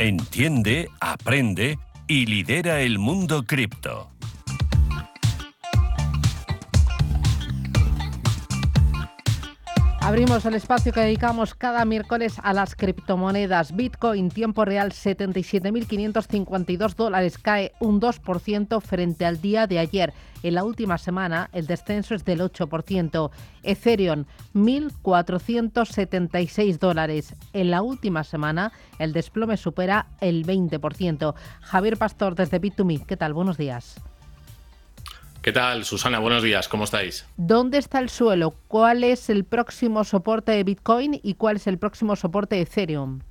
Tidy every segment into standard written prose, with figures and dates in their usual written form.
Entiende, aprende y lidera el mundo cripto. Abrimos el espacio que dedicamos cada miércoles a las criptomonedas. Bitcoin, tiempo real, $77.552, cae un 2% frente al día de ayer. En la última semana, el descenso es del 8%. Ethereum, $1.476. En la última semana, el desplome supera el 20%. Javier Pastor, desde Bit2Me. ¿Qué tal? Buenos días. ¿Qué tal, Susana? Buenos días, ¿cómo estáis? ¿Dónde está el suelo? ¿Cuál es el próximo soporte de Bitcoin y cuál es el próximo soporte de Ethereum?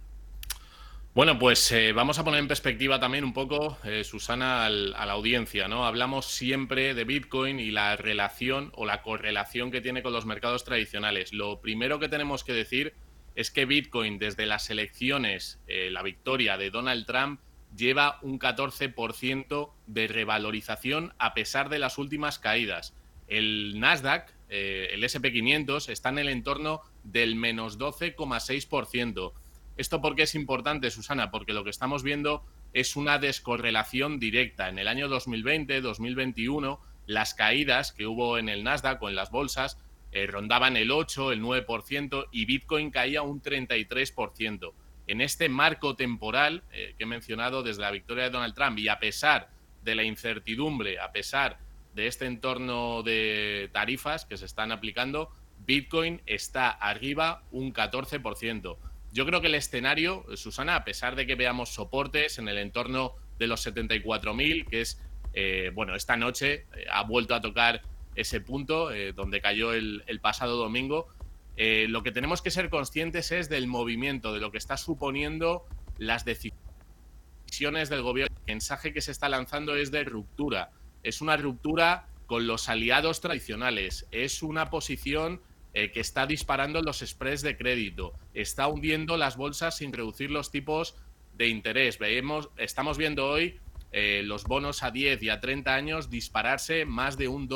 Bueno, pues vamos a poner en perspectiva también un poco, Susana, a la audiencia, ¿no? Hablamos siempre de Bitcoin y la relación o la correlación que tiene con los mercados tradicionales. Lo primero que tenemos que decir es que Bitcoin, desde las elecciones, la victoria de Donald Trump, lleva un 14% de revalorización a pesar de las últimas caídas. El Nasdaq, el SP500, está en el entorno del menos 12,6%. ¿Esto por qué es importante, Susana? Porque lo que estamos viendo es una descorrelación directa. En el año 2020, 2021, las caídas que hubo en el Nasdaq o en las bolsas rondaban el 8, el 9% y Bitcoin caía un 33%. En este marco temporal que he mencionado desde la victoria de Donald Trump y a pesar de la incertidumbre, a pesar de este entorno de tarifas que se están aplicando, Bitcoin está arriba un 14%. Yo creo que el escenario, Susana, a pesar de que veamos soportes en el entorno de los 74.000, que es, bueno, esta noche ha vuelto a tocar ese punto donde cayó el pasado domingo, lo que tenemos que ser conscientes es del movimiento, de lo que está suponiendo las decisiones del gobierno. El mensaje que se está lanzando es de ruptura. Es una ruptura con los aliados tradicionales. Es una posición que está disparando los spreads de crédito. Está hundiendo las bolsas sin reducir los tipos de interés. Estamos viendo hoy los bonos a 10 y a 30 años dispararse más de un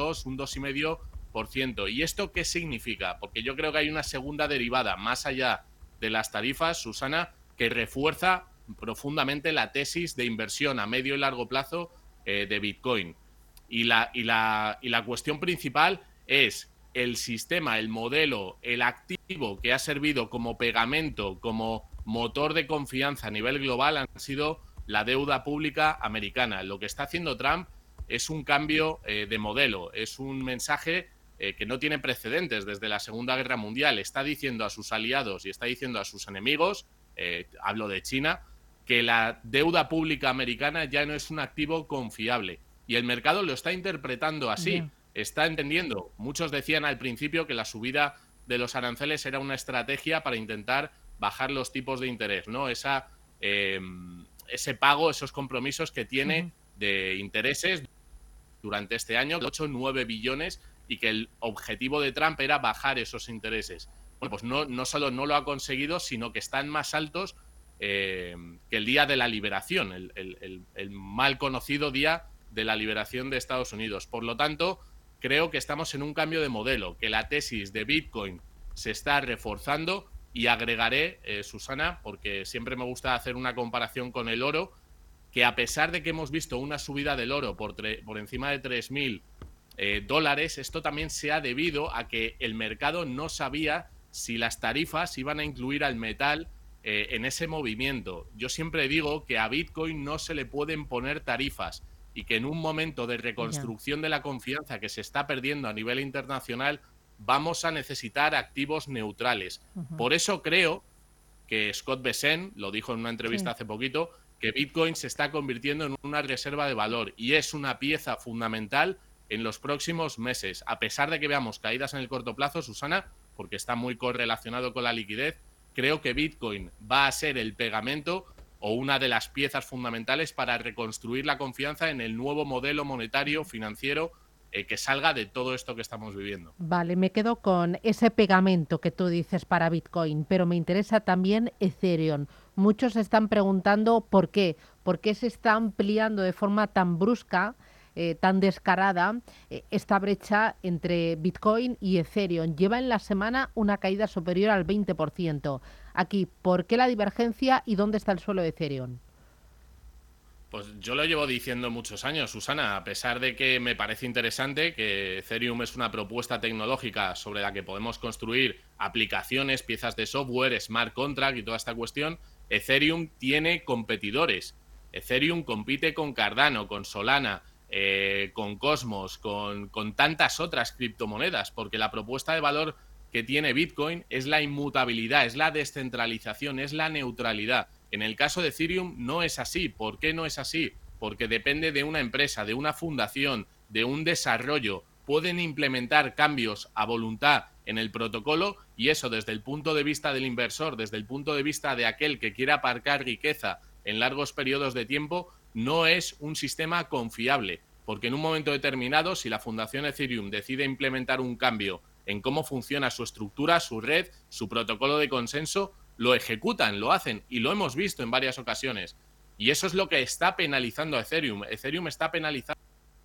2,5%. ¿Y esto qué significa? Porque yo creo que hay una segunda derivada, más allá de las tarifas, Susana, que refuerza profundamente la tesis de inversión a medio y largo plazo de Bitcoin. Y la cuestión principal es el sistema, el modelo, el activo que ha servido como pegamento, como motor de confianza a nivel global han sido la deuda pública americana. Lo que está haciendo Trump es un cambio de modelo, es un mensaje que no tiene precedentes desde la Segunda Guerra Mundial. Está diciendo a sus aliados y está diciendo a sus enemigos, hablo de China, que la deuda pública americana ya no es un activo confiable. Y el mercado lo está interpretando así. Yeah. Está entendiendo. Muchos decían al principio que la subida de los aranceles era una estrategia para intentar bajar los tipos de interés, ¿no? Ese pago, esos compromisos que tiene de intereses durante este año, 8-9 billones, y que el objetivo de Trump era bajar esos intereses. Bueno, pues no solo no lo ha conseguido, sino que están más altos que el día de la liberación, el mal conocido día de la liberación de Estados Unidos. Por lo tanto, creo que estamos en un cambio de modelo, que la tesis de Bitcoin se está reforzando y agregaré, Susana, porque siempre me gusta hacer una comparación con el oro, que a pesar de que hemos visto una subida del oro por encima de $3.000, esto también se ha debido a que el mercado no sabía si las tarifas iban a incluir al metal en ese movimiento. Yo siempre digo que a Bitcoin no se le pueden poner tarifas y que en un momento de reconstrucción de la confianza que se está perdiendo a nivel internacional vamos a necesitar activos neutrales. Por eso creo que Scott Bessent lo dijo en una entrevista hace poquito, que Bitcoin se está convirtiendo en una reserva de valor y es una pieza fundamental en los próximos meses. A pesar de que veamos caídas en el corto plazo, Susana, porque está muy correlacionado con la liquidez, creo que Bitcoin va a ser el pegamento o una de las piezas fundamentales para reconstruir la confianza en el nuevo modelo monetario, financiero, que salga de todo esto que estamos viviendo. Vale, me quedo con ese pegamento que tú dices para Bitcoin, pero me interesa también Ethereum. Muchos están preguntando por qué se está ampliando de forma tan brusca, tan descarada, esta brecha entre Bitcoin y Ethereum. Lleva en la semana una caída superior al 20%. aquí. ¿Por qué la divergencia y dónde está el suelo de Ethereum? Pues yo lo llevo diciendo muchos años, Susana, a pesar de que me parece interesante que Ethereum es una propuesta tecnológica sobre la que podemos construir aplicaciones, piezas de software, smart contract y toda esta cuestión. Ethereum tiene competidores. Ethereum compite con Cardano, con Solana, con Cosmos, con tantas otras criptomonedas, porque la propuesta de valor que tiene Bitcoin es la inmutabilidad, es la descentralización, es la neutralidad. En el caso de Ethereum no es así. ¿Por qué no es así? Porque depende de una empresa, de una fundación, de un desarrollo. Pueden implementar cambios a voluntad en el protocolo y eso desde el punto de vista del inversor, desde el punto de vista de aquel que quiera aparcar riqueza en largos periodos de tiempo, no es un sistema confiable. Porque en un momento determinado, si la Fundación Ethereum decide implementar un cambio en cómo funciona su estructura, su red, su protocolo de consenso, lo ejecutan, lo hacen y lo hemos visto en varias ocasiones. Y eso es lo que está penalizando a Ethereum. Ethereum está penalizado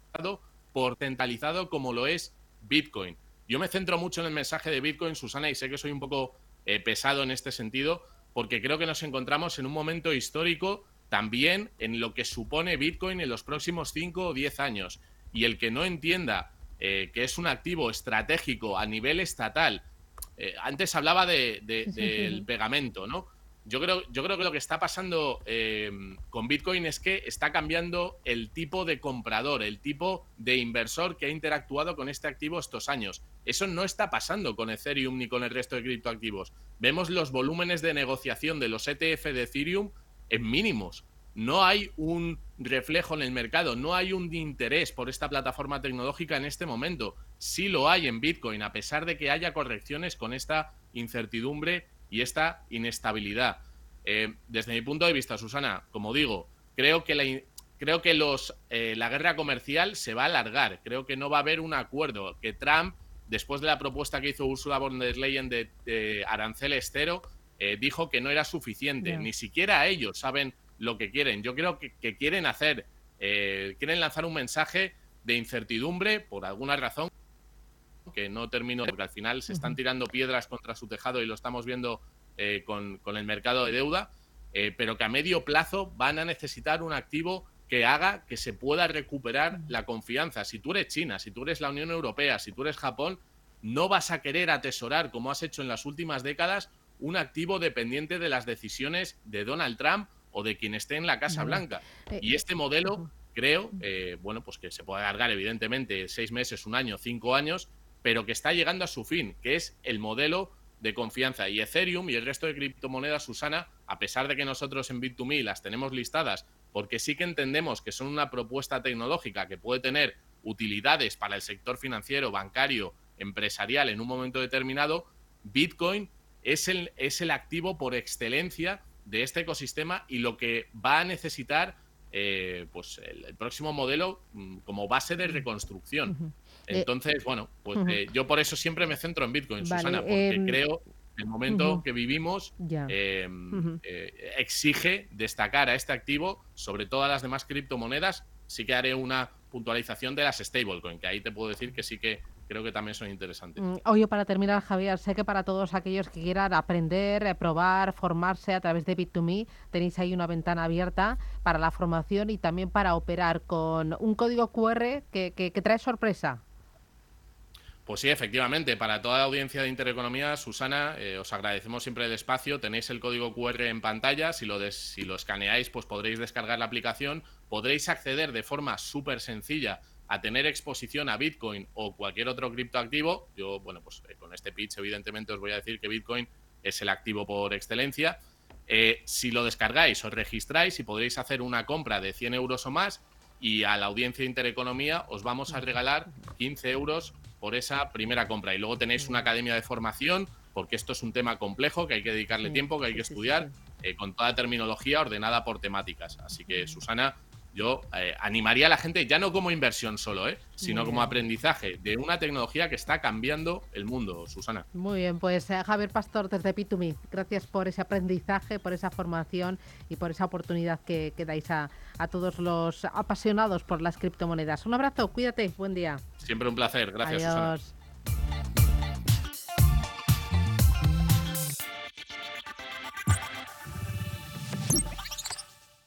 por centralizado como lo es Bitcoin. Yo me centro mucho en el mensaje de Bitcoin, Susana, y sé que soy un poco pesado en este sentido, porque creo que nos encontramos en un momento histórico también en lo que supone Bitcoin en los próximos 5 o 10 años. Y el que no entienda que es un activo estratégico a nivel estatal. Antes hablaba del pegamento, ¿no? Yo creo que lo que está pasando con Bitcoin es que está cambiando el tipo de comprador, el tipo de inversor que ha interactuado con este activo estos años. Eso no está pasando con Ethereum ni con el resto de criptoactivos. Vemos los volúmenes de negociación de los ETF de Ethereum en mínimos. No hay un reflejo en el mercado, no hay un interés por esta plataforma tecnológica en este momento. Sí lo hay en Bitcoin, a pesar de que haya correcciones con esta incertidumbre y esta inestabilidad. Desde mi punto de vista, Susana, como digo, creo que la guerra comercial se va a alargar. Creo que no va a haber un acuerdo. Que Trump, después de la propuesta que hizo Ursula von der Leyen de aranceles cero, dijo que no era suficiente. Ni siquiera ellos saben lo que quieren. Yo creo que quieren lanzar un mensaje de incertidumbre por alguna razón que no termino, porque al final se están tirando piedras contra su tejado y lo estamos viendo con el mercado de deuda, pero que a medio plazo van a necesitar un activo que haga que se pueda recuperar la confianza. Si tú eres China, si tú eres la Unión Europea, si tú eres Japón, no vas a querer atesorar, como has hecho en las últimas décadas, un activo dependiente de las decisiones de Donald Trump o de quien esté en la Casa Blanca. Y este modelo, creo, bueno, pues que se puede alargar evidentemente 6 meses, 1 año, 5 años, pero que está llegando a su fin, que es el modelo de confianza. Y Ethereum y el resto de criptomonedas, Susana, a pesar de que nosotros en Bit2Me las tenemos listadas, porque sí que entendemos que son una propuesta tecnológica que puede tener utilidades para el sector financiero, bancario, empresarial en un momento determinado, Bitcoin es el activo por excelencia de este ecosistema y lo que va a necesitar pues el próximo modelo como base de reconstrucción. Entonces, bueno, pues yo por eso siempre me centro en Bitcoin, Susana, porque creo que el momento que vivimos exige destacar a este activo sobre todas las demás criptomonedas. Sí que haré una puntualización de las stablecoin, que ahí te puedo decir que sí que creo que también son interesantes. Oye, para terminar, Javier, sé que para todos aquellos que quieran aprender, probar, formarse a través de Bit2Me, tenéis ahí una ventana abierta para la formación y también para operar con un código QR que trae sorpresa. Pues sí, efectivamente, para toda la audiencia de Intereconomía, Susana, os agradecemos siempre el espacio. Tenéis el código QR en pantalla, si lo escaneáis, pues podréis descargar la aplicación, podréis acceder de forma súper sencilla a tener exposición a Bitcoin o cualquier otro criptoactivo. Yo, bueno, pues con este pitch evidentemente os voy a decir que Bitcoin es el activo por excelencia. Si lo descargáis, os registráis y podréis hacer una compra de 100 euros o más y a la audiencia de Intereconomía os vamos a regalar 15 euros por esa primera compra. Y luego tenéis una academia de formación, porque esto es un tema complejo, que hay que dedicarle tiempo, que hay que estudiar, con toda terminología ordenada por temáticas. Así que, Susana, yo animaría a la gente, ya no como inversión solo, sino como aprendizaje de una tecnología que está cambiando el mundo, Susana. Muy bien, pues Javier Pastor desde Bit2Me, gracias por ese aprendizaje, por esa formación y por esa oportunidad que dais a todos los apasionados por las criptomonedas. Un abrazo, cuídate, buen día. Siempre un placer, gracias. Adiós. Susana.